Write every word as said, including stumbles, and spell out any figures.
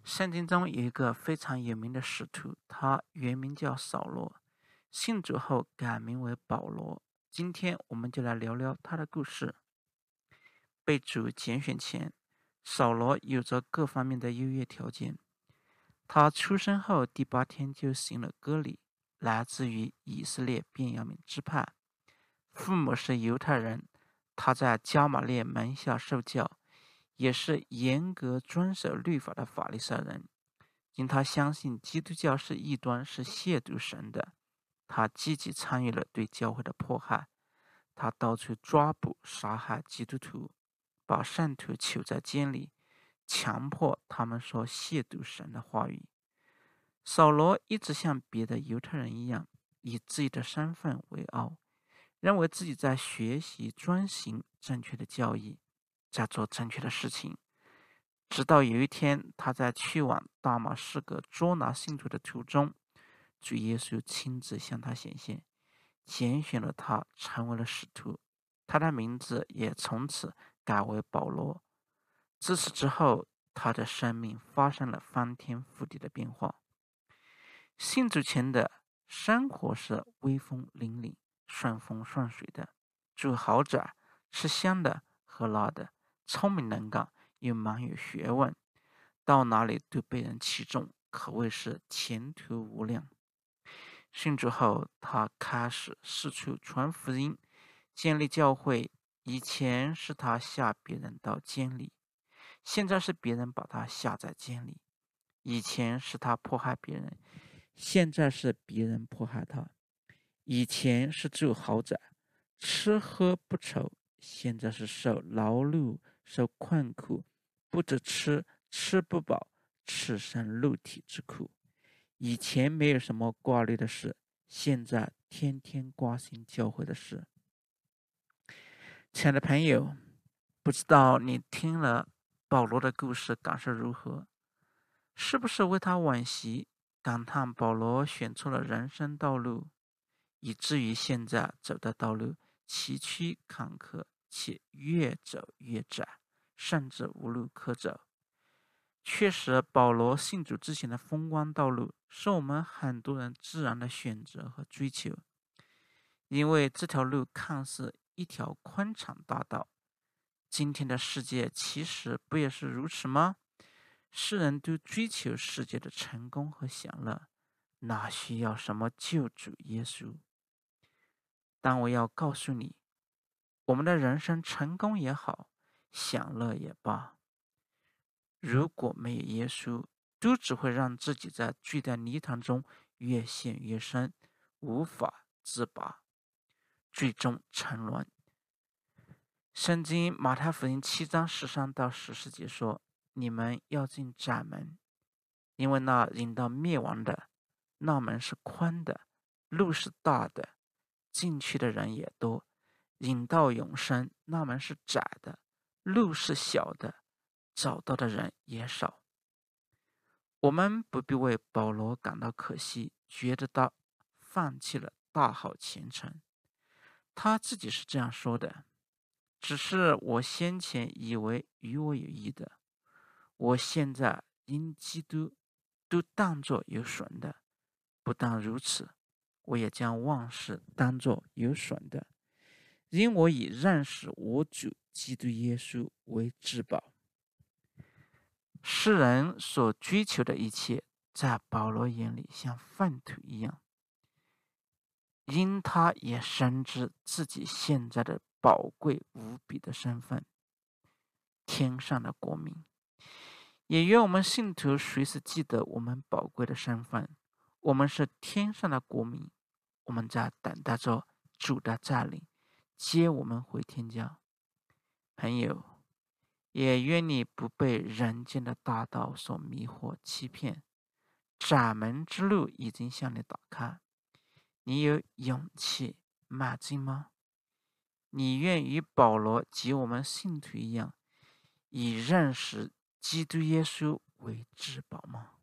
圣经中有一个非常有名的使徒，他原名叫扫罗，信主后改名为保罗。今天我们就来聊聊他的故事。被主拣选前，扫罗有着各方面的优越条件。他出生后第八天就行了割礼，来自于以色列便雅悯支派，父母是犹太人。他在加玛列门下受教，也是严格遵守律法的法利赛人。因他相信基督教是异端，是亵渎神的，他积极参与了对教会的迫害。他到处抓捕杀害基督徒，把圣徒囚在监里，强迫他们说亵渎神的话语。扫罗一直像别的犹太人一样，以自己的身份为傲，认为自己在学习遵行正确的教义，在做正确的事情。直到有一天，他在去往大马士革捉拿信徒的途中，主耶稣亲自向他显现，拣选了他成为了使徒，他的名字也从此改为保罗。自此之后，他的生命发生了翻天覆地的变化。信主前的生活是威风凛凛、顺风顺水的，住豪宅，吃香的喝辣的，聪明能干又蛮有学问，到哪里都被人器重，可谓是前途无量。信主后，他开始四处传福音，建立教会。以前是他下别人到监里，现在是别人把他下在监里。以前是他迫害别人，现在是别人迫害他。以前是住豪宅，吃喝不愁，现在是受劳碌，受困苦，不只吃吃不饱，赤身露体之苦。以前没有什么挂虑的事，现在天天挂心教会的事。亲爱的朋友，不知道你听了保罗的故事感受如何？是不是为他惋惜，感叹保罗选错了人生道路，以至于现在走的道路崎岖坎坷，且越走越窄，甚至无路可走。确实，保罗信主之前的风光道路是我们很多人自然的选择和追求，因为这条路看似一条宽敞大道。今天的世界其实不也是如此吗？世人都追求世界的成功和享乐，哪需要什么救主耶稣？但我要告诉你，我们的人生成功也好，享乐也罢，如果没有耶稣，都只会让自己在罪的泥潭中越陷越深，无法自拔，最终沉沦。圣经马太福音七章十三到十四节说：你们要进窄门，因为那引到灭亡的，那门是宽的，路是大的，进去的人也多；引到永生，那门是窄的，路是小的，找到的人也少。我们不必为保罗感到可惜，觉得他放弃了大好前程。他自己是这样说的：只是我先前以为与我有益的，我现在因基督都当作有损的。不但如此，我也将万事当作有损的，因我以认识我主基督耶稣为至宝。世人所追求的一切，在保罗眼里像粪土一样，因他也深知自己现在的宝贵无比的身份，天上的国民。也愿我们信徒随时记得我们宝贵的身份，我们是天上的国民，我们在等待着主的再临，接我们回天家。朋友，也愿你不被人间的大道所迷惑欺骗，窄门之路已经向你打开，你有勇气迈进吗？你愿与保罗及我们信徒一样，以认识基督耶稣为至宝吗？